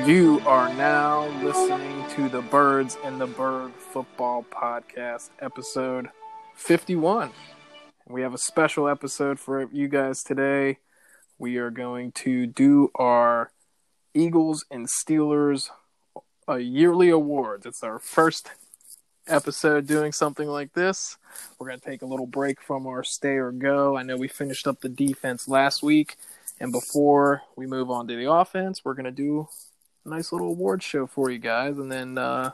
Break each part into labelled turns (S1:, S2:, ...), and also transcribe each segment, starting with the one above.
S1: You are now listening to the Birds and the Bird Football Podcast, episode 51. We have a special episode for you guys today. We are going to do our Eagles and Steelers yearly awards. It's our first episode doing something like this. We're going to take a little break from our stay or go. I know we finished up the defense last week, and before we move on to the offense, we're going to do a nice little award show for you guys, and then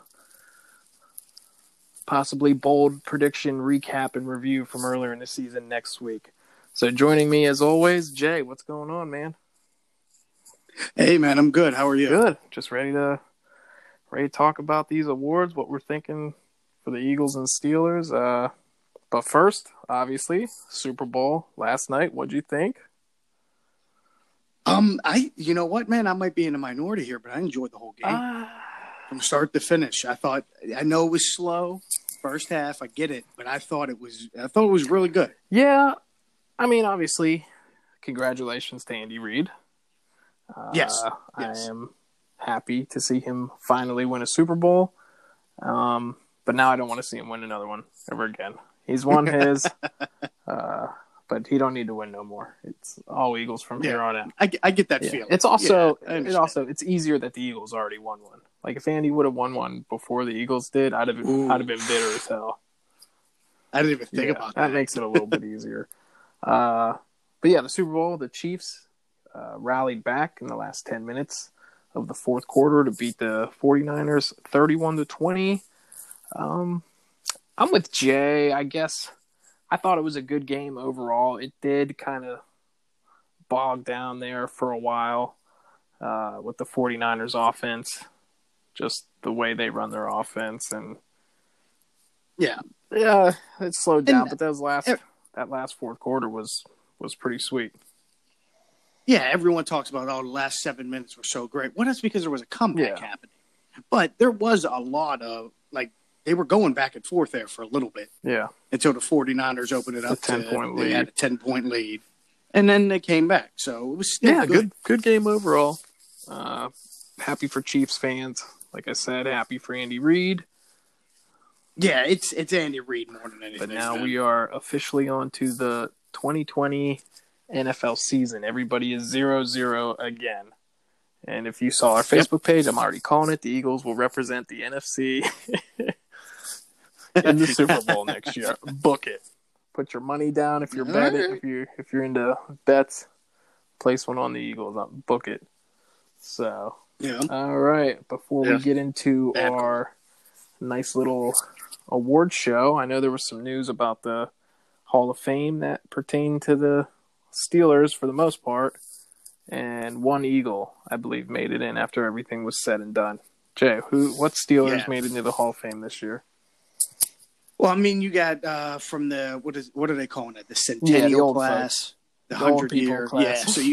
S1: possibly bold prediction, recap, and review from earlier in the season next week. So joining me as always, Jay, what's going on, man?
S2: Hey, man, I'm good. How are you?
S1: Good. Just ready to talk about these awards, what we're thinking for the Eagles and Steelers. But first, obviously, Super Bowl last night. What'd you think?
S2: You know what, man? I might be in a minority here, but I enjoyed the whole game from start to finish. I know it was slow first half. I get it, but I thought it was really good.
S1: Yeah, I mean, obviously, congratulations to Andy Reid.
S2: Yes.
S1: I am happy to see him finally win a Super Bowl. But now I don't want to see him win another one ever again. He's won his, but he don't need to win no more. It's all Eagles from here on out.
S2: I get that feeling.
S1: It's also it's easier that the Eagles already won one. Like if Andy would have won one before the Eagles did, I'd have been bitter as hell.
S2: I didn't even think about that.
S1: That makes it a little bit easier. But yeah, the Super Bowl, the Chiefs rallied back in the last 10 minutes of the fourth quarter to beat the 49ers 31-20. I'm with Jay. I guess I thought it was a good game overall. It did kind of bog down there for a while with the 49ers offense, just the way they run their offense. And yeah, it slowed down, but that last fourth quarter was pretty sweet.
S2: Yeah, everyone talks about, the last 7 minutes were so great. Well, that's because there was a comeback happening. But there was a lot of, they were going back and forth there for a little bit.
S1: Yeah.
S2: Until the 49ers opened it up
S1: to 10-point lead.
S2: They had a 10-point lead. And then they came back. So it was still
S1: good game overall. Happy for Chiefs fans. Like I said, happy for Andy Reid.
S2: Yeah, it's Andy Reid more than anything.
S1: But now we are officially on to the 2020 NFL season. Everybody is 0-0 again. And if you saw our Facebook page, I'm already calling it. The Eagles will represent the NFC in the Super Bowl next year. Book it. Put your money down if you're betting. If you're into bets, place one on the Eagles. Book it. So, all right. Before we get into our nice little award show, I know there was some news about the Hall of Fame that pertained to the Steelers for the most part, and one Eagle, I believe, made it in after everything was said and done. Jay, what Steelers made it into the Hall of Fame this year?
S2: Well, I mean, you got from the what are they calling it? The Centennial class, the 100-year class. Yeah, so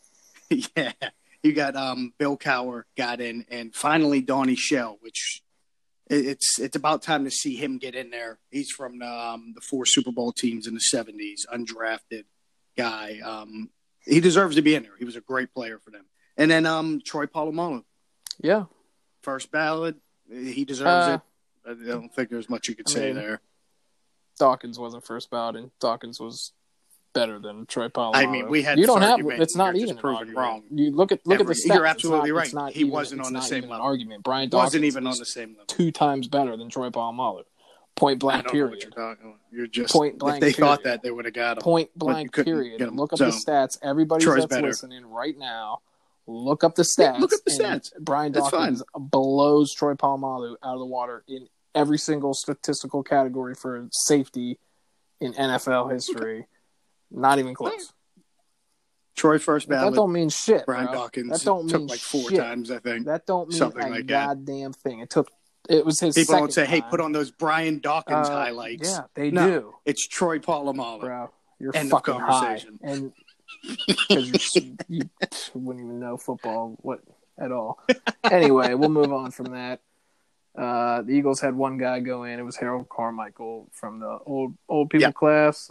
S2: you got Bill Cowher got in, and finally Donnie Shell, which it's about time to see him get in there. He's from the 4 Super Bowl teams in the 70s, undrafted guy. He deserves to be in there. He was a great player for them. And then Troy Polamalu.
S1: Yeah.
S2: First ballot. He deserves it. I don't think there's much you could say there.
S1: Dawkins wasn't first ballot, and Dawkins was better than Troy Polamalu.
S2: I mean, we had
S1: you don't have it's not even
S2: proven wrong.
S1: You look at the stats.
S2: You're absolutely right. He wasn't on the same level.
S1: Argument. Brian Dawkins
S2: wasn't even on the same level.
S1: 2 times better than Troy Polamalu. Point blank. Period.
S2: What you're talking about. You're just
S1: point blank.
S2: If they thought that, they would have got him.
S1: Point blank. Period. Look up the stats. Everybody that's listening right now, look up the stats.
S2: Yeah, look up the stats.
S1: Brian Dawkins blows Troy Polamalu out of the water in every single statistical category for safety in NFL history. Not even close.
S2: Troy first ballot.
S1: That don't mean shit.
S2: Brian Dawkins that don't took like 4 times, I think.
S1: That don't mean
S2: something
S1: a
S2: like
S1: goddamn thing. It was his
S2: People
S1: second
S2: don't say,
S1: time.
S2: hey, put on those Brian Dawkins highlights.
S1: Yeah, they do.
S2: It's Troy Polamalu.
S1: Bro, you're
S2: End
S1: fucking
S2: of conversation.
S1: high. And because you wouldn't even know football at all. Anyway, we'll move on from that. The Eagles had one guy go in. It was Harold Carmichael from the old people class.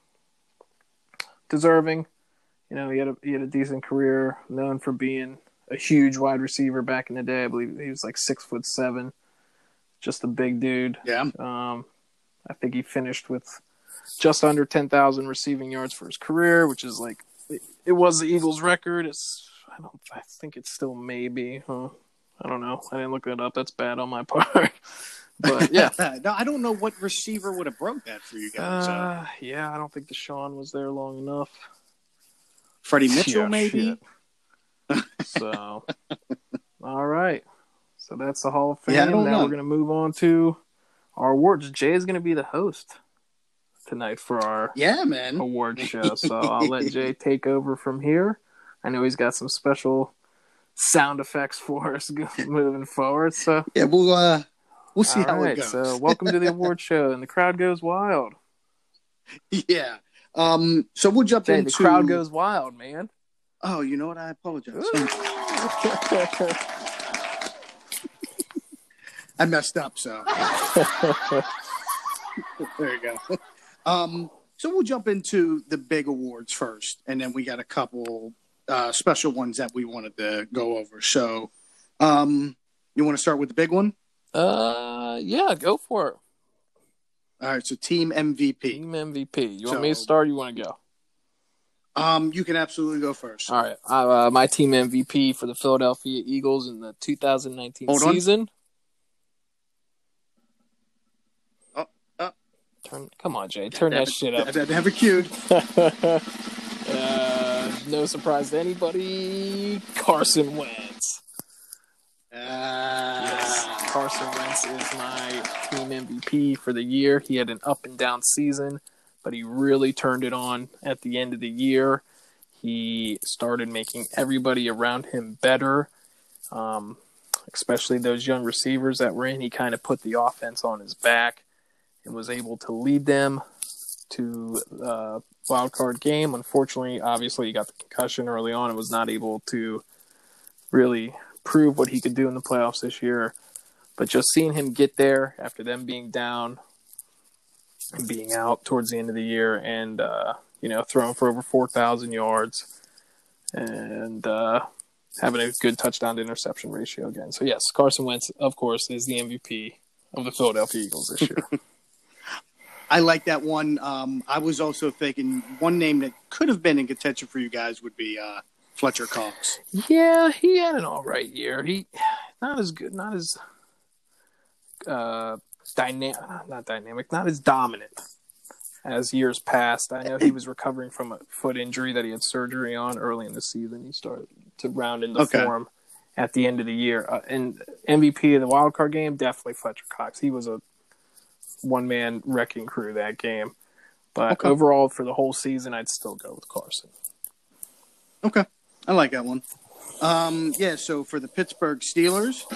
S1: Deserving. You know, he had a decent career, known for being a huge wide receiver back in the day. I believe he was like 6'7", just a big dude.
S2: Yeah.
S1: I think he finished with just under 10,000 receiving yards for his career, which is like it was the Eagles' record. I think it still may be. Huh? I don't know. I didn't look that up. That's bad on my part. But yeah,
S2: no, I don't know what receiver would have broke that for you guys.
S1: Yeah, I don't think Deshaun was there long enough.
S2: Freddie Mitchell, maybe.
S1: So, all right. So that's the Hall of Fame.
S2: Yeah,
S1: now we're going to move on to our awards. Jay is going to be the host tonight for our award show. So I'll let Jay take over from here. I know he's got some special sound effects for us moving forward. So
S2: yeah, we'll see how it goes.
S1: So welcome to the award show, and the crowd goes wild.
S2: Yeah. So we'll jump into...
S1: The crowd goes wild, man.
S2: Oh, you know what? I apologize. I messed up, so... There you go. So we'll jump into the big awards first, and then we got a couple special ones that we wanted to go over. So you want to start with the big one?
S1: Yeah, go for it.
S2: All right, so team MVP.
S1: Team MVP. You want me to start or you want to
S2: go? You can absolutely go first.
S1: All right. My team MVP for the Philadelphia Eagles in the 2019 season. Come on, Jay. Turn that shit up.
S2: I have it queued.
S1: No surprise to anybody. Carson Wentz. Yes, Carson Wentz is my team MVP for the year. He had an up and down season, but he really turned it on at the end of the year. He started making everybody around him better, especially those young receivers that were in. He kind of put the offense on his back and was able to lead them to the wild card game. Unfortunately, obviously, he got the concussion early on and was not able to really prove what he could do in the playoffs this year. But just seeing him get there after them being down and being out towards the end of the year and, throwing for over 4,000 yards and having a good touchdown to interception ratio again. So, yes, Carson Wentz, of course, is the MVP of the Philadelphia Eagles this year.
S2: I like that one. I was also thinking one name that could have been in contention for you guys would be Fletcher Cox.
S1: Yeah, he had an all right year. He not as good, not as dynamic, not as dominant as years past. I know he was recovering from a foot injury that he had surgery on early in the season. He started to round into form at the end of the year. And MVP of the wild card game, definitely Fletcher Cox. He was a one-man wrecking crew that game. But overall, for the whole season, I'd still go with Carson.
S2: Okay. I like that one. So for the Pittsburgh Steelers,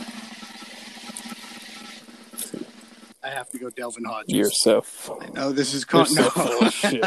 S2: I have to go Delvin Hodges.
S1: You're so full.
S2: I know this is
S1: so full of shit.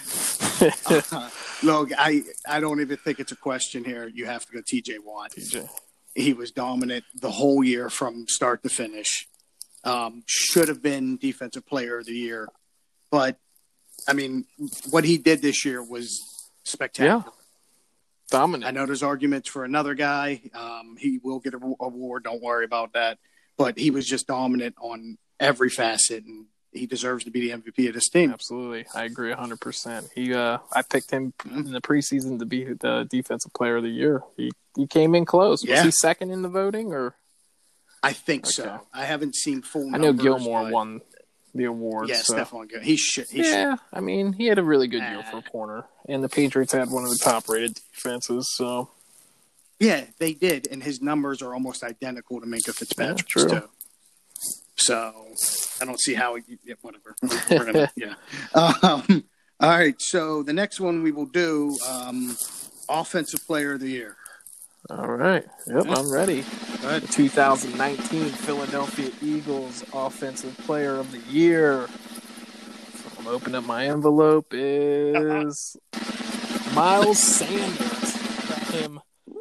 S2: Look, I don't even think it's a question here. You have to go TJ Watt. He was dominant the whole year from start to finish. Should have been Defensive Player of the Year. But, I mean, what he did this year was spectacular.
S1: Yeah. Dominant.
S2: I know there's arguments for another guy. He will get an award. Don't worry about that. But he was just dominant on every facet, and he deserves to be the MVP of this team.
S1: Absolutely. I agree 100%. I picked him in the preseason to be the Defensive Player of the Year. He came in close. Was he second in the voting? Or
S2: I think so. I haven't seen full numbers.
S1: I know Gilmore won the award.
S2: Yeah, Stephon Gilmore. He should.
S1: I mean, he had a really good year for a corner. And the Patriots had one of the top-rated defenses, so.
S2: Yeah, they did. And his numbers are almost identical to Minkah Fitzpatrick's, too. So, I don't see how whatever. We're gonna, all right, so the next one we will do, Offensive Player of the Year. All
S1: right. Yep, I'm ready. All right. The 2019 Philadelphia Eagles Offensive Player of the Year. So I'm opening up my envelope is Miles Sanders. Got him.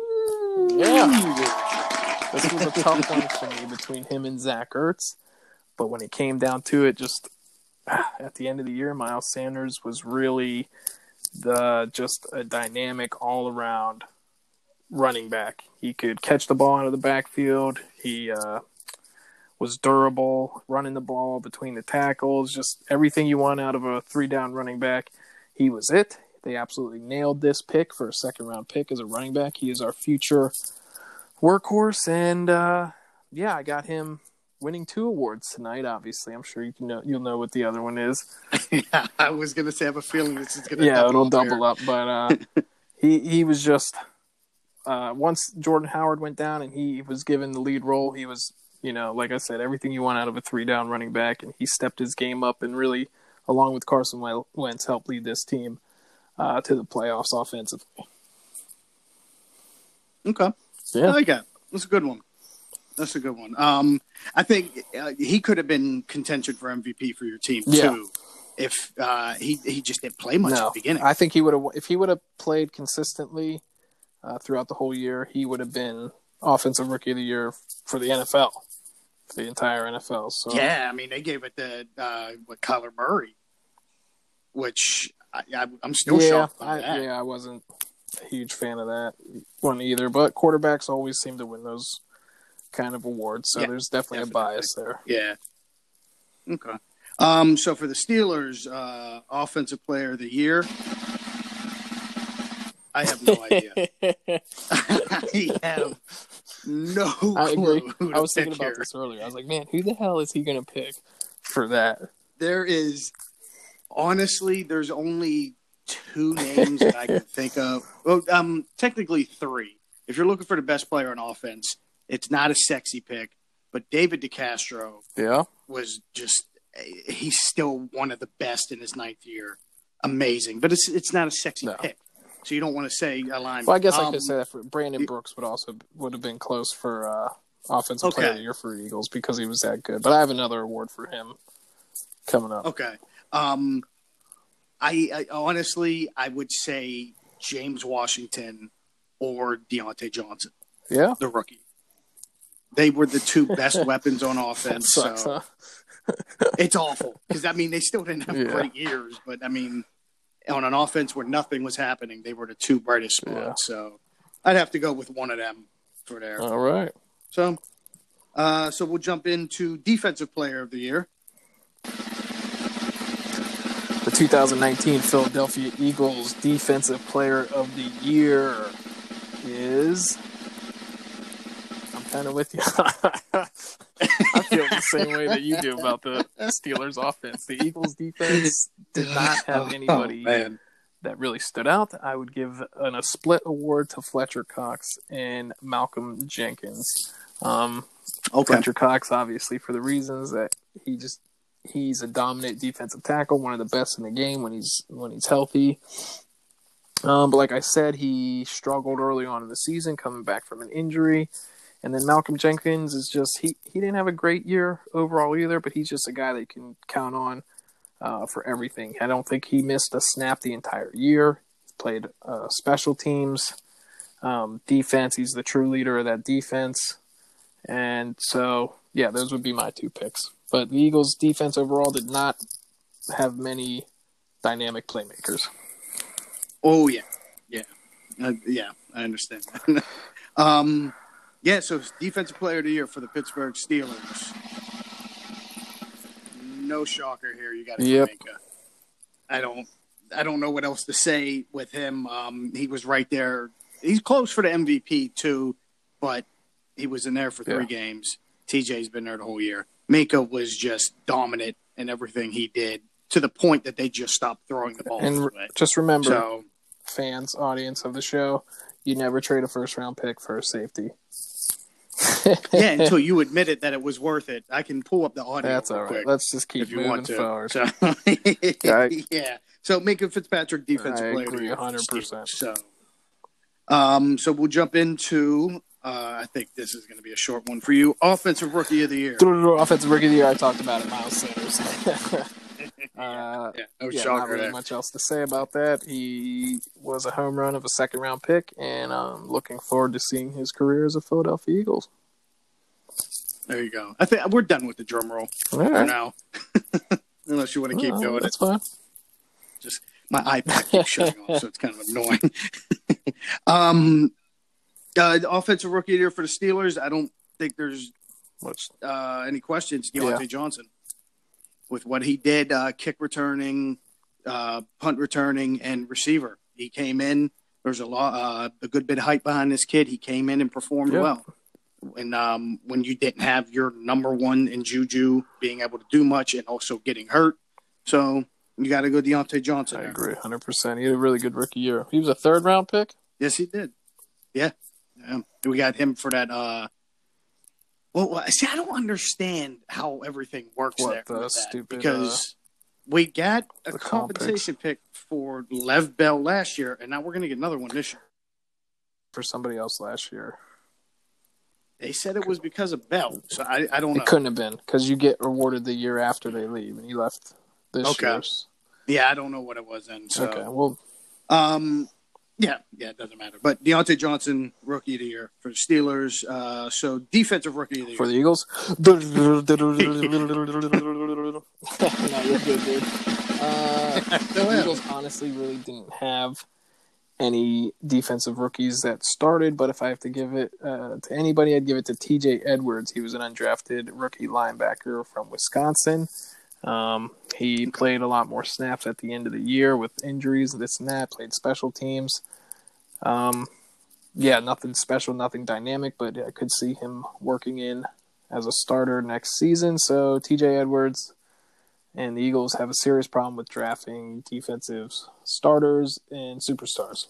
S1: Yeah. This was a tough one for me between him and Zach Ertz. But when it came down to it, just at the end of the year, Miles Sanders was really just a dynamic all-around running back. He could catch the ball out of the backfield. He was durable, running the ball between the tackles, just everything you want out of a 3-down running back. He was it. They absolutely nailed this pick for a second-round pick as a running back. He is our future workhorse, and I got him winning 2 awards tonight. Obviously, I'm sure you'll know what the other one is.
S2: Yeah, I was gonna say I have a feeling this is gonna
S1: it'll double up, but he was just once Jordan Howard went down and he was given the lead role, he was, like I said, everything you want out of a 3-down running back, and he stepped his game up and really, along with Carson Wentz, helped lead this team to the playoffs offensively.
S2: Okay. Yeah. I like that. That's a good one. I think he could have been contention for MVP for your team too, if he just didn't play much at the beginning.
S1: I think he would have, if he would have played consistently throughout the whole year, he would have been Offensive Rookie of the Year for the NFL, for the entire NFL. So
S2: yeah, I mean they gave it to Kyler Murray, which I'm still shocked by that.
S1: I wasn't a huge fan of that one either, but quarterbacks always seem to win those kind of awards, so there's definitely a bias there.
S2: Yeah. Okay. So for the Steelers, Offensive Player of the Year, I have no idea. I have no clue.
S1: I agree. I was thinking about this earlier. I was like, man, who the hell is he going to pick for that?
S2: There's only 2 names that I can think of. Well, technically 3. If you're looking for the best player on offense, it's not a sexy pick, but David DeCastro was just – he's still one of the best in his 9th year. Amazing. But it's not a sexy pick. So you don't want to say a line.
S1: Well, I guess I could say that for Brandon Brooks would have been close for Offensive Player of the Year for Eagles because he was that good. But I have another award for him coming up.
S2: Okay. I honestly, I would say James Washington or Deontay Johnson.
S1: Yeah.
S2: The rookie. They were the 2 best weapons on offense.
S1: Sucks,
S2: so it's awful because, they still didn't have great years. But, on an offense where nothing was happening, they were the 2 brightest spots. Yeah. So I'd have to go with one of them for there.
S1: All right.
S2: So we'll jump into Defensive Player of the Year.
S1: The 2019 Philadelphia Eagles Defensive Player of the Year is... I'm kind of with you. I feel the same way that you do about the Steelers offense. The Eagles defense did not have anybody that really stood out. I would give a split award to Fletcher Cox and Malcolm Jenkins. Fletcher Cox, obviously, for the reasons that he's a dominant defensive tackle, one of the best in the game when he's healthy. But like I said, he struggled early on in the season, coming back from an injury. And then Malcolm Jenkins is just he didn't have a great year overall either, but he's just a guy that you can count on for everything. I don't think he missed a snap the entire year. He played special teams, defense. He's the true leader of that defense. And so, yeah, those would be my 2 picks. But the Eagles' defense overall did not have many dynamic playmakers.
S2: Oh, yeah. Yeah. I understand. So Defensive Player of the Year for the Pittsburgh Steelers. No shocker here. You got Minka. I don't know what else to say with him. He was right there. He's close for the MVP too, but he was in there for 3 games. TJ's been there the whole year. Minka was just dominant in everything he did to the point that they just stopped throwing the ball.
S1: And just remember, fans, audience of the show, you never trade a first-round pick for a safety.
S2: Until you admitted that it was worth it. I can pull up the audio.
S1: That's all right.
S2: Quick
S1: Let's just keep moving forward.
S2: So, yeah. So Minka Fitzpatrick, Defensive Player of the Year.
S1: 100%.
S2: So we'll jump into. I think this is going to be a short one for you. Offensive Rookie of the Year.
S1: Offensive Rookie of the Year. I talked about it, Miles Sanders.
S2: No shocker.
S1: Not really much else to say about that. He was a home run of a second-round pick, and I'm looking forward to seeing his career as a Philadelphia Eagles.
S2: There you go. I think we're done with the drum roll for now. Unless you want to keep going.
S1: That's fine.
S2: Just my iPad keeps shutting off, so it's kind of annoying. The offensive rookie of the year for the Steelers, I don't think there's any questions. Deontay Johnson, with what he did, kick returning, punt returning, and receiver. He came in. There's a good bit of hype behind this kid. He came in and performed well. And when you didn't have your number one in Juju being able to do much and also getting hurt. So you got to go Deontay Johnson.
S1: I agree 100%. He had a really good rookie year. He was a 3rd-round pick?
S2: Yes, he did. Yeah. We got him for that. See, I don't understand how everything works there. Because we got a compensation pick for Lev Bell last year, and now we're going to get another one this year.
S1: For somebody else last year.
S2: They said it was because of Bell, so I don't know.
S1: It couldn't have been, because you get rewarded the year after they leave, and he left this year.
S2: Yeah, I don't know what it was then. So.
S1: Okay, well.
S2: Yeah, it doesn't matter. But Deontay Johnson, rookie of the year for the Steelers. So defensive rookie of the year.
S1: For the Eagles? No, you're good, dude. The Eagles honestly really didn't have any defensive rookies that started, but if I have to give it to anybody, I'd give it to TJ Edwards. He was an undrafted rookie linebacker from Wisconsin. He played a lot more snaps at the end of the year with injuries and this and that, played special teams. Nothing special, nothing dynamic, but I could see him working in as a starter next season. So TJ Edwards and the Eagles have a serious problem with drafting defensive starters and superstars.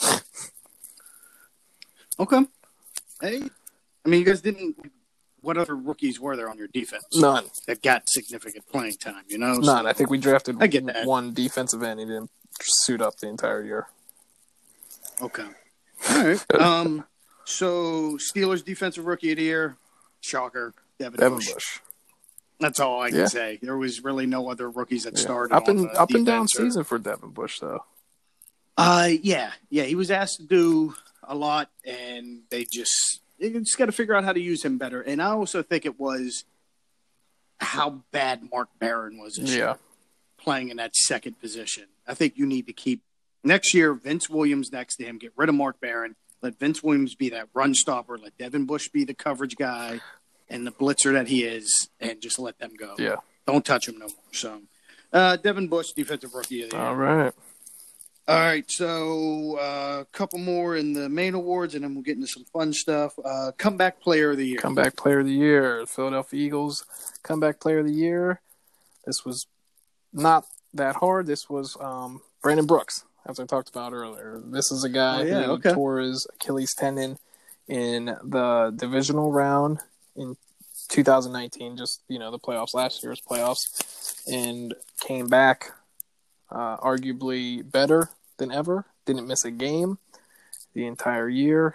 S2: Okay. Hey, I mean, you guys didn't. What other rookies were there on your defense?
S1: None.
S2: That got significant playing time, you know?
S1: None.
S2: So,
S1: I think we drafted one defensive end. He didn't suit up the entire year.
S2: Okay. All right. So Steelers defensive rookie of the year, shocker, Devin Bush. That's all I can say. There was really no other rookies that started.
S1: Up and down season for Devin Bush, though.
S2: Yeah. He was asked to do a lot, and they just got to figure out how to use him better. And I also think it was how bad Mark Barron was this year, playing in that second position. I think you need to keep next year Vince Williams next to him. Get rid of Mark Barron. Let Vince Williams be that run stopper. Let Devin Bush be the coverage guy and the blitzer that he is, and just let them go.
S1: Yeah.
S2: Don't touch him no more. So, Devin Bush, defensive rookie of the year. All right. So, a couple more in the main awards, and then we'll get into some fun stuff. Comeback player of the year.
S1: Comeback player of the year. Philadelphia Eagles comeback player of the year. This was not that hard. This was Brandon Brooks, as I talked about earlier. This is a guy who tore his Achilles tendon in the divisional round in 2019, just, the playoffs, last year's playoffs, and came back arguably better than ever. Didn't miss a game the entire year.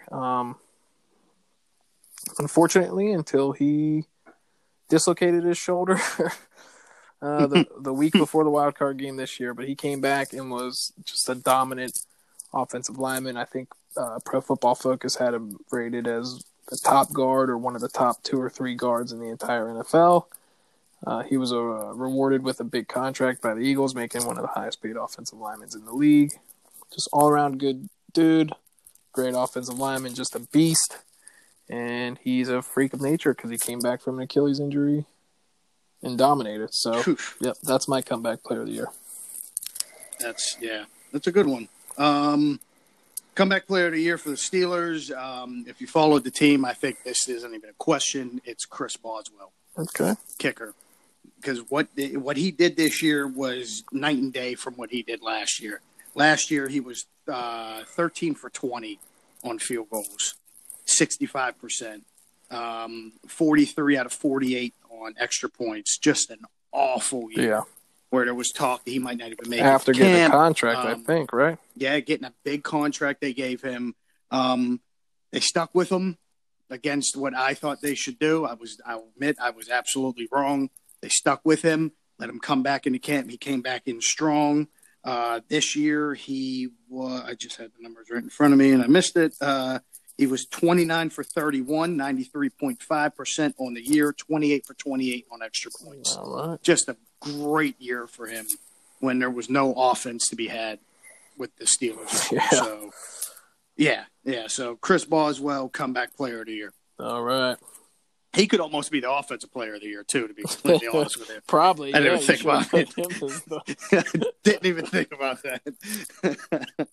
S1: Unfortunately, until he dislocated his shoulder the week before the wild card game this year, but he came back and was just a dominant offensive lineman. I think Pro Football Focus had him rated as the top guard or one of the top 2 or 3 guards in the entire NFL. He was rewarded with a big contract by the Eagles, making one of the highest paid offensive linemen in the league. Just all-around good dude, great offensive lineman, just a beast. And he's a freak of nature because he came back from an Achilles injury and dominated. So, that's my comeback player of the year.
S2: That's a good one. Comeback player of the year for the Steelers. If you followed the team, I think this isn't even a question. It's Chris Boswell.
S1: Okay.
S2: Kicker. Because what he did this year was night and day from what he did last year. Last year, he was 13 for 20 on field goals, 65%, 43 out of 48 on extra points. Just an awful year.
S1: Yeah.
S2: Where there was talk that he might not even make it.
S1: After getting a contract, I think, right?
S2: Yeah, getting a big contract they gave him. They stuck with him against what I thought they should do. I'll admit I was absolutely wrong. They stuck with him, let him come back into camp. He came back in strong. This year, I just had the numbers right in front of me, and I missed it. He was 29 for 31, 93.5% on the year, 28 for 28 on extra points.
S1: All right.
S2: Just a great year for him when there was no offense to be had with the Steelers.
S1: Yeah.
S2: So, Yeah, so Chris Boswell, comeback player of the year.
S1: All right.
S2: He could almost be the offensive player of the year, too, to be completely honest with you.
S1: Probably,
S2: I didn't even think about it. Didn't even think about that.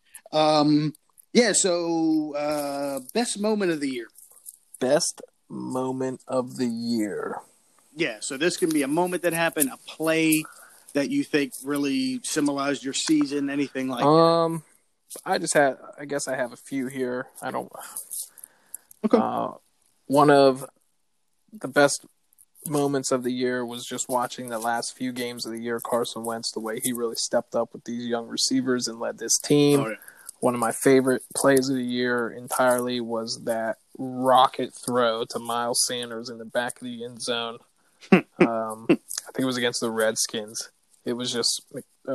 S2: So best moment of the year.
S1: Best moment of the year.
S2: Yeah, so this can be a moment that happened, a play that you think really symbolized your season, anything like that.
S1: I guess I have a few here. I don't.
S2: Okay.
S1: One of the best moments of the year was just watching the last few games of the year. Carson Wentz, the way he really stepped up with these young receivers and led this team.
S2: Oh, yeah.
S1: One of my favorite plays of the year entirely was that rocket throw to Miles Sanders in the back of the end zone. I think it was against the Redskins. It was just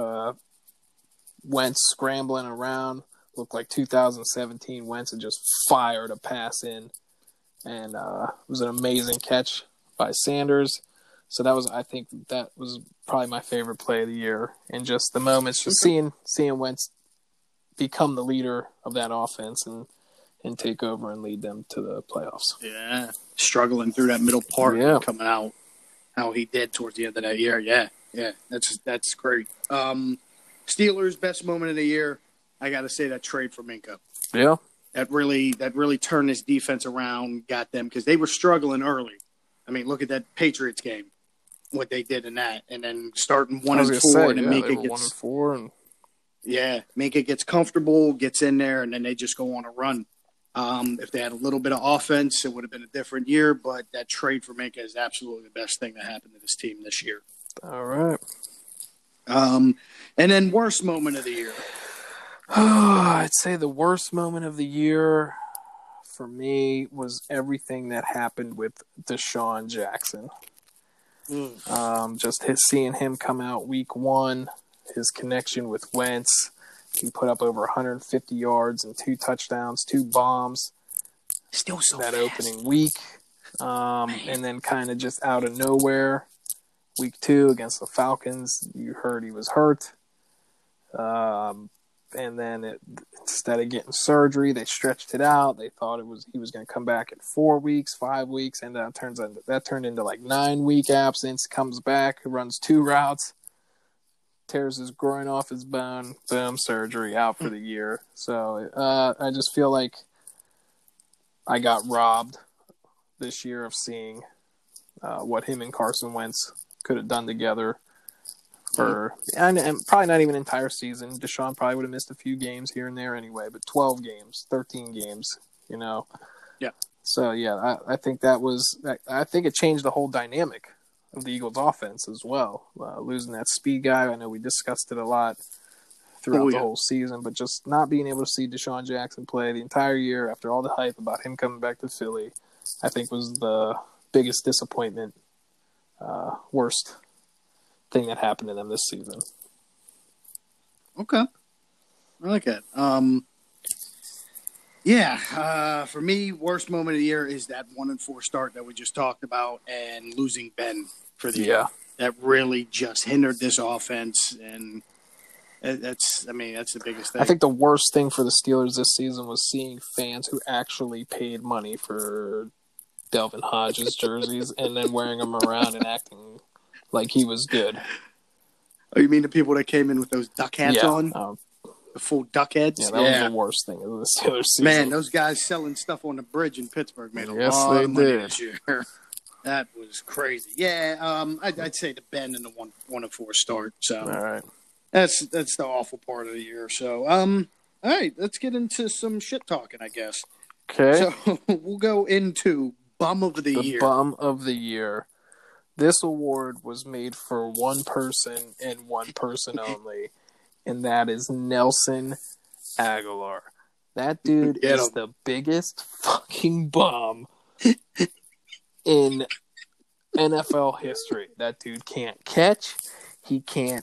S1: Wentz scrambling around. Looked like 2017 Wentz had just fired a pass in. And it was an amazing catch by Sanders. So I think that was probably my favorite play of the year. And just the moments, just seeing Wentz become the leader of that offense and take over and lead them to the playoffs.
S2: Yeah, struggling through that middle part, coming out how he did towards the end of that year. Yeah, that's great. Steelers' best moment of the year, I got to say that trade for Minkah.
S1: Yeah.
S2: That really turned this defense around, got them, because they were struggling early. I mean, look at that Patriots game, what they did in that, and then starting 1-4, and then Minkah gets
S1: 1-4, and
S2: Minkah gets comfortable, gets in there, and then they just go on a run. If they had a little bit of offense, it would have been a different year, but that trade for Minkah is absolutely the best thing that happened to this team this year.
S1: All right.
S2: And then worst moment of the year.
S1: I'd say the worst moment of the year for me was everything that happened with Deshaun Jackson. Just seeing him come out week 1, his connection with Wentz. He put up over 150 yards and 2 touchdowns, 2 bombs.
S2: Still so
S1: that
S2: fast.
S1: Opening week. And then kind of just out of nowhere, week 2 against the Falcons, you heard he was hurt. And then instead of getting surgery, they stretched it out. They thought he was going to come back in 4 weeks, 5 weeks, and that turned into like 9-week absence. Comes back, runs 2 routes, tears his groin off his bone, boom, surgery, out for the year. So I just feel like I got robbed this year of seeing what him and Carson Wentz could have done together. And probably not even an entire season. Deshaun probably would have missed a few games here and there anyway, but 12 games, 13 games, Yeah. So, yeah, I think I think it changed the whole dynamic of the Eagles offense as well. Losing that speed guy, I know we discussed it a lot throughout the whole season, but just not being able to see Deshaun Jackson play the entire year after all the hype about him coming back to Philly, I think was the biggest disappointment, worst thing that happened to them this season.
S2: Okay. I like that. For me, worst moment of the year is that 1-4 start that we just talked about and losing Ben for the year. That really just hindered this offense, and that's the biggest thing.
S1: I think the worst thing for the Steelers this season was seeing fans who actually paid money for Delvin Hodges jerseys and then wearing them around and acting like he was good.
S2: Oh, you mean the people that came in with those duck hats on? The full duck heads?
S1: Yeah, that was the worst thing of the Steelers season.
S2: Man, those guys selling stuff on the bridge in Pittsburgh made a lot of money this year. That was crazy. Yeah, I'd say the Ben and the 1-4 start. So
S1: all right.
S2: That's the awful part of the year. So, all right, let's get into some shit talking, I guess.
S1: Okay.
S2: So we'll go into Bum of the Year.
S1: Bum of the Year. This award was made for one person and one person only, and that is Nelson Aguilar. That dude is the biggest fucking bum in NFL history. That dude can't catch. He can't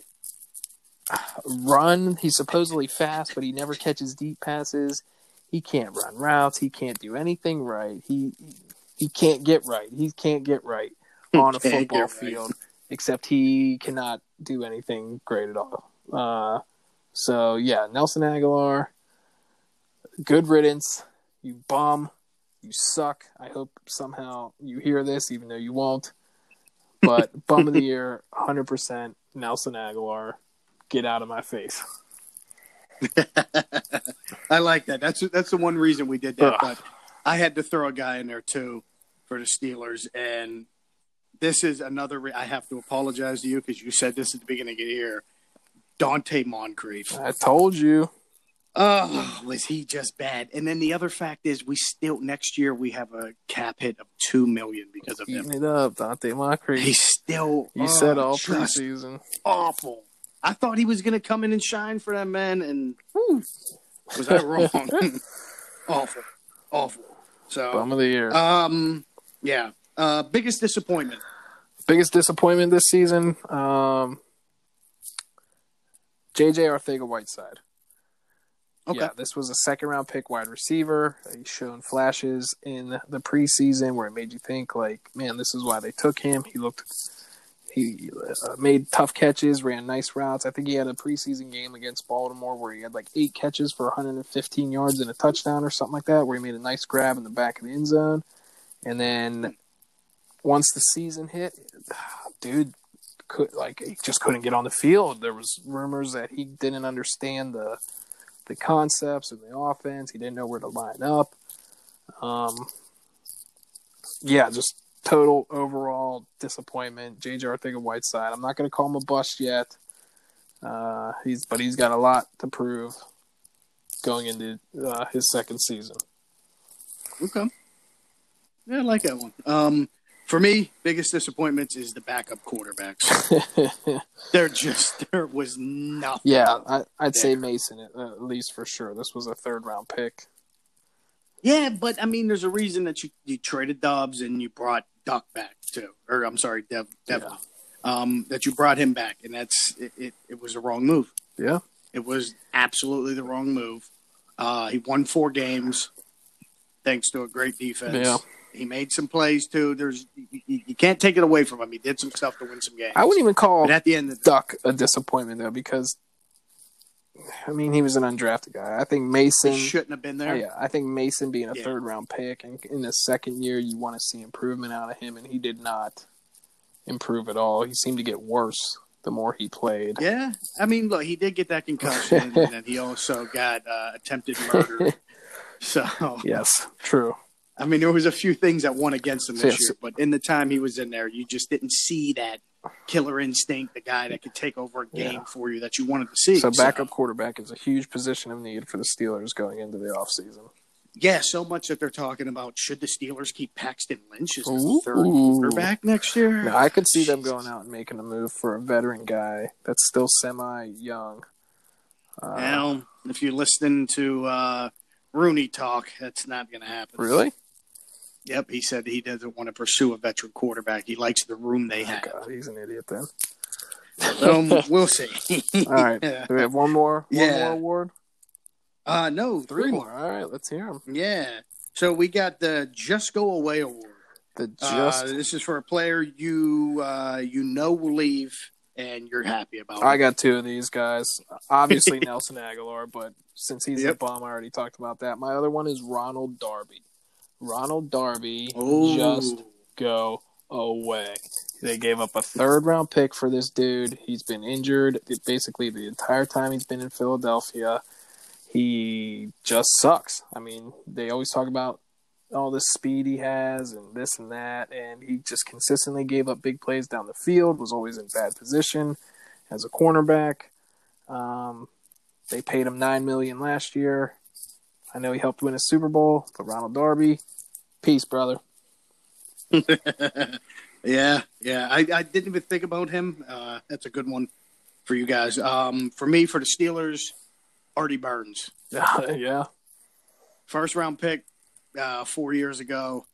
S1: run. He's supposedly fast, but he never catches deep passes. He can't run routes. He can't do anything right. He can't get right. He can't get right on a football field, except he cannot do anything great at all. So, yeah, Nelson Aguilar, good riddance. You bum. You suck. I hope somehow you hear this, even though you won't. But bum of the year, 100%, Nelson Aguilar. Get out of my face.
S2: I like that. That's the one reason we did that. But I had to throw a guy in there, too, for the Steelers. And this is another I have to apologize to you because you said this at the beginning of the year. Donte Moncrief.
S1: I told you.
S2: Oh, was he just bad? And then the other fact is, next year we have a cap hit of $2 million because of him.
S1: Eating it up, Donte Moncrief.
S2: He's still.
S1: You said all preseason.
S2: Awful. I thought he was going to come in and shine for that man, and was I wrong? Awful. So
S1: bum of the year.
S2: Yeah. Biggest disappointment.
S1: Biggest disappointment this season. J.J. Arcega-Whiteside.
S2: Okay.
S1: Yeah, this was a second-round pick wide receiver. He's shown flashes in the preseason where it made you think, like, man, this is why they took him. He made tough catches, ran nice routes. I think he had a preseason game against Baltimore where he had like 8 catches for 115 yards and a touchdown or something like that, where he made a nice grab in the back of the end zone. And then once the season hit, dude, he just couldn't get on the field. There was rumors that he didn't understand the concepts of the offense. He didn't know where to line up. Just total overall disappointment. J.J. Arcega-Whiteside. I'm not going to call him a bust yet. He's got a lot to prove going into his second season.
S2: Okay. Yeah, I like that one. For me, biggest disappointments is the backup quarterbacks. There was nothing.
S1: Yeah, I'd say Mason at least for sure. This was a 3rd-round pick.
S2: Yeah, but I mean, there's a reason that you traded Dobbs and you brought Duck back too, or I'm sorry, Devlin. Yeah. That you brought him back, and it was a wrong move.
S1: Yeah,
S2: it was absolutely the wrong move. He won 4 games thanks to a great defense.
S1: Yeah.
S2: He made some plays too. You can't take it away from him. He did some stuff to win some games.
S1: I wouldn't even call
S2: at the end of
S1: Duck a disappointment though, because I mean he was an undrafted guy. I think Mason
S2: shouldn't have been there.
S1: Yeah, I think Mason being a 3rd-round pick and in the second year you want to see improvement out of him, and he did not improve at all. He seemed to get worse the more he played.
S2: Yeah, I mean, look, he did get that concussion, and then he also got attempted murder. So
S1: yes, true.
S2: I mean, there was a few things that won against him this year, but in the time he was in there, you just didn't see that killer instinct, the guy that could take over a game for you that you wanted to see.
S1: So backup quarterback is a huge position of need for the Steelers going into the offseason.
S2: Yeah, so much that they're talking about, should the Steelers keep Paxton Lynch as the 3rd quarterback next year?
S1: No, I could see them going out and making a move for a veteran guy that's still semi-young.
S2: Now, if you're listening to Rooney talk, that's not going to happen.
S1: Really?
S2: Yep, he said he doesn't want to pursue a veteran quarterback. He likes the room they have.
S1: God, he's an idiot then.
S2: We'll see.
S1: All right. Do we have one more award?
S2: No, 3 more.
S1: All right, let's hear them.
S2: Yeah. So we got the Just Go Away award. This is for a player you will leave and you're happy about.
S1: I got 2 of these guys. Obviously Nelson Aguilar, but since he's a bum, I already talked about that. My other one is Ronald Darby. Ronald Darby, just go away. They gave up a 3rd-round pick for this dude. He's been injured basically the entire time he's been in Philadelphia. He just sucks. I mean, they always talk about all this speed he has and this and that, and he just consistently gave up big plays down the field, was always in bad position as a cornerback. They paid him $9 million last year. I know he helped win a Super Bowl, but Ronald Darby, peace, brother.
S2: Yeah. I didn't even think about him. That's a good one for you guys. For me, for the Steelers, Artie Burns.
S1: Yeah.
S2: 1st-round pick 4 years ago.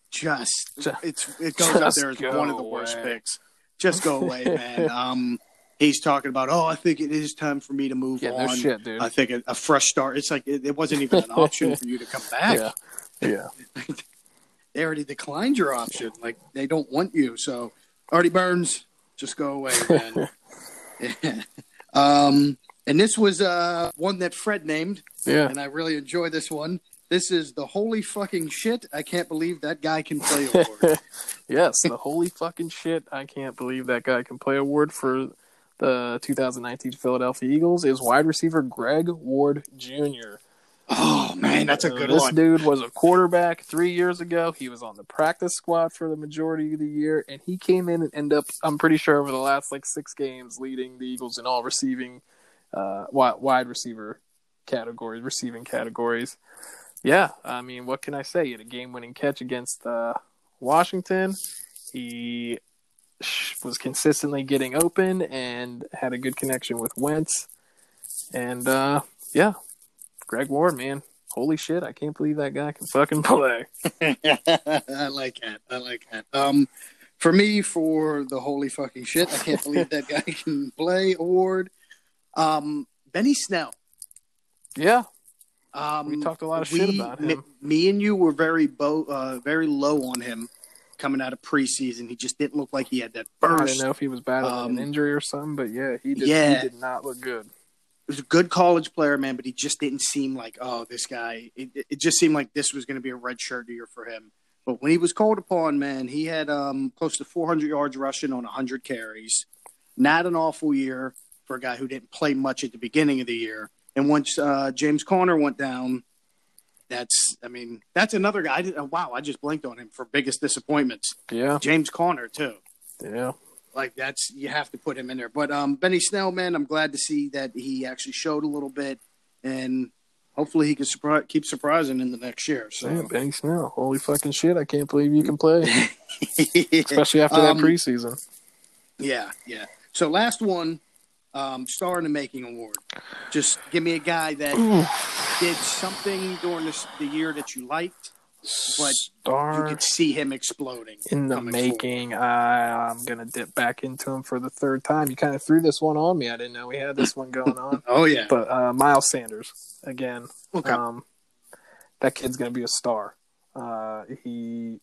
S2: It goes up there as one of the worst picks. Just go away, man. He's talking about, I think it is time for me to move on.
S1: No shit, dude.
S2: I think a fresh start. It's like it wasn't even an option for you to come back.
S1: Yeah.
S2: They already declined your option. Like, they don't want you. So, Artie Burns, just go away, man. And this was one that Fred named.
S1: Yeah.
S2: And I really enjoy this one. This is the holy fucking shit. I can't believe that guy can play award.
S1: Yes, the holy fucking shit. I can't believe that guy can play award for the 2019 Philadelphia Eagles is wide receiver Greg Ward Jr.
S2: Oh, man, that's a good
S1: this
S2: one.
S1: This dude was a quarterback 3 years ago. He was on the practice squad for the majority of the year, and he came in and ended up, I'm pretty sure, over the last 6 games, leading the Eagles in all receiving, wide receiver categories, receiving categories. Yeah, I mean, what can I say? He had a game-winning catch against Washington. He was consistently getting open and had a good connection with Wentz. And, yeah, Greg Ward, man. Holy shit, I can't believe that guy can fucking play.
S2: I like that. For me, for the holy fucking shit, I can't believe that guy can play award. Benny Snell.
S1: Yeah. We talked a lot of shit about him.
S2: Me and you were very low on him coming out of preseason. He just didn't look like he had that burst.
S1: I didn't know if he was battling an injury or something, but yeah, he did not look good.
S2: He was a good college player, man, but he just didn't seem like, this guy. It just seemed like this was going to be a redshirt year for him. But when he was called upon, man, he had close to 400 yards rushing on 100 carries. Not an awful year for a guy who didn't play much at the beginning of the year. And once James Conner went down, that's another guy. I just blinked on him for biggest disappointments.
S1: Yeah.
S2: James Conner, too.
S1: Yeah.
S2: You have to put him in there. But Benny Snell, man, I'm glad to see that he actually showed a little bit. And hopefully he can keep surprising in the next year. So.
S1: Yeah, Benny Snell. Holy fucking shit. I can't believe you can play. Especially after that preseason.
S2: Yeah. So last one. Star in the Making award. Just give me a guy that did something during the year that you liked, but you could see him exploding.
S1: In the making, I'm going to dip back into him for the third time. You kind of threw this one on me. I didn't know we had this one going on.
S2: Oh, yeah.
S1: But Miles Sanders, again.
S2: Okay.
S1: That kid's going to be a star. He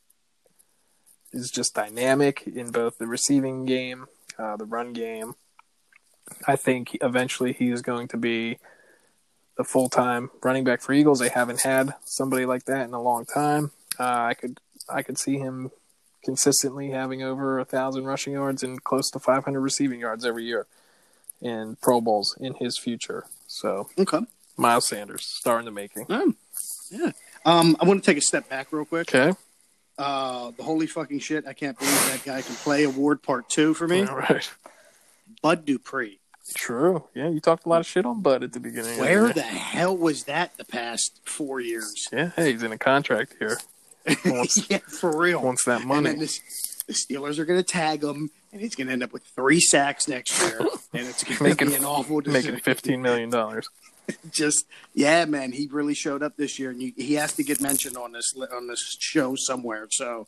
S1: is just dynamic in both the receiving game, the run game. I think eventually he is going to be the full-time running back for Eagles. They haven't had somebody like that in a long time. I could see him consistently having over 1,000 rushing yards and close to 500 receiving yards every year and Pro Bowls in his future. So,
S2: okay.
S1: Miles Sanders, star in the making.
S2: Yeah. I want to take a step back real quick.
S1: Okay.
S2: The holy fucking shit, I can't believe that guy can play award part 2 for me.
S1: All right.
S2: Bud Dupree.
S1: True. Yeah, you talked a lot of shit on Bud at the beginning.
S2: Where the hell was that the past 4 years?
S1: Yeah, hey, he's in a contract here.
S2: Yeah, for real.
S1: Wants that money.
S2: And then the Steelers are going to tag him, and he's going to end up with 3 sacks next year, and it's going to be an awful decision.
S1: Making $15 million.
S2: Just, yeah, man, he really showed up this year, and he has to get mentioned on this show somewhere. So,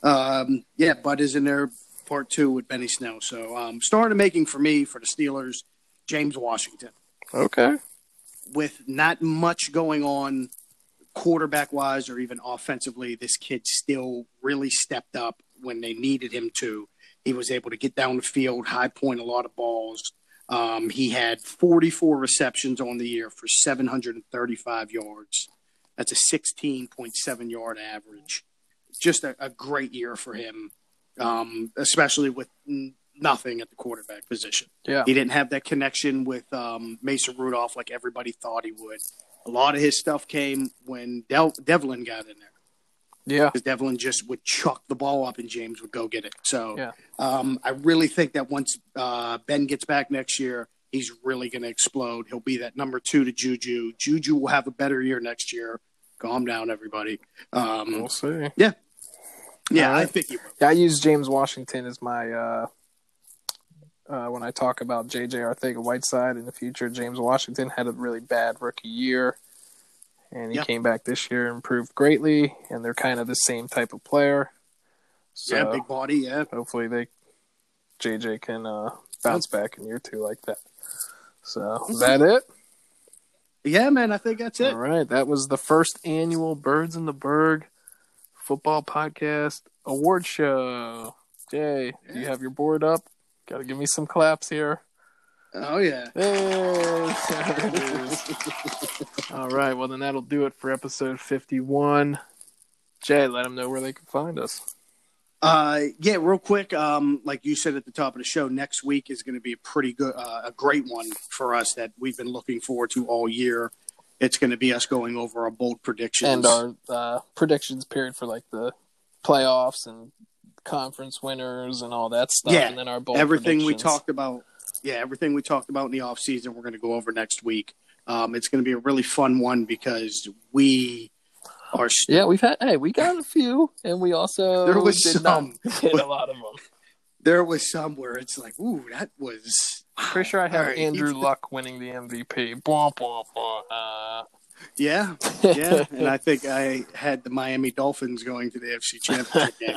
S2: yeah, Bud is in there. Part 2 with Benny Snell. So, star in the making for me, for the Steelers, James Washington.
S1: Okay.
S2: With not much going on quarterback-wise or even offensively, this kid still really stepped up when they needed him to. He was able to get down the field, high point a lot of balls. He had 44 receptions on the year for 735 yards. That's a 16.7-yard average. Just a great year for him. Especially with nothing at the quarterback position.
S1: Yeah.
S2: He didn't have that connection with Mason Rudolph like everybody thought he would. A lot of his stuff came when Devlin got in there.
S1: Yeah.
S2: Because Devlin just would chuck the ball up and James would go get it. So
S1: yeah.
S2: I really think that once Ben gets back next year, he's really going to explode. He'll be that number 2 to Juju. Juju will have a better year next year. Calm down, everybody.
S1: We'll see.
S2: Yeah. Yeah, I think he will.
S1: Yeah, I use James Washington as my when I talk about J.J. Arcega-Whiteside in the future. James Washington had a really bad rookie year, and he came back this year and improved greatly, and they're kind of the same type of player. So
S2: yeah, big body, yeah.
S1: Hopefully J.J. can bounce back in year 2 like that. So, is that it?
S2: Yeah, man, I think that's it.
S1: All right, that was the first annual Birds in the Berg Football Podcast Award Show. Jay, do you have your board up? Got to give me some claps here.
S2: Oh, yeah.
S1: Hey. All right. Well, then that'll do it for episode 51. Jay, let them know where they can find us.
S2: Yeah, real quick. Like you said at the top of the show, next week is going to be a pretty good, a great one for us that we've been looking forward to all year. It's going to be us going over our bold predictions
S1: and our predictions period for like the playoffs and conference winners and all that stuff.
S2: Yeah,
S1: and then our bold
S2: everything we talked about. Yeah, everything we talked about in the off season, we're going to go over next week. It's going to be a really fun one because we are.
S1: We got a few, and we also
S2: there was some
S1: hit a lot of them.
S2: There was some where it's like, ooh, that was.
S1: Pretty sure I have Andrew Luck winning the MVP. Blah, blah, blah.
S2: Yeah, and I think I had the Miami Dolphins going to the AFC Championship game.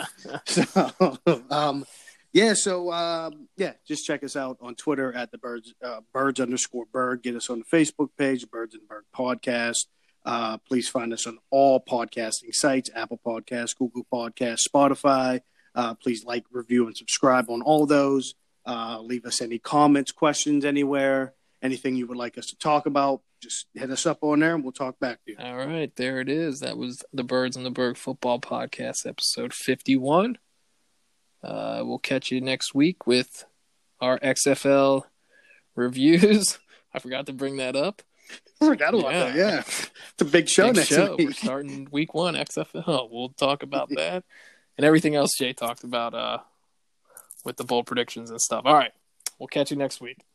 S2: So, just check us out on Twitter at the birds_bird. Get us on the Facebook page, Birds and Bird Podcast. Please find us on all podcasting sites, Apple Podcasts, Google Podcasts, Spotify. Please like, review, and subscribe on all those. Leave us any comments, questions anywhere, anything you would like us to talk about. Just hit us up on there and we'll talk back to you.
S1: All right, there it is. That was the Birds and the Berg Football Podcast, episode 51. We'll catch you next week with our XFL reviews. I forgot to bring that up.
S2: I forgot about that, yeah. It's a big show next week.
S1: We're starting week 1, XFL. We'll talk about that and everything else Jay talked about with the bold predictions and stuff. All right, we'll catch you next week.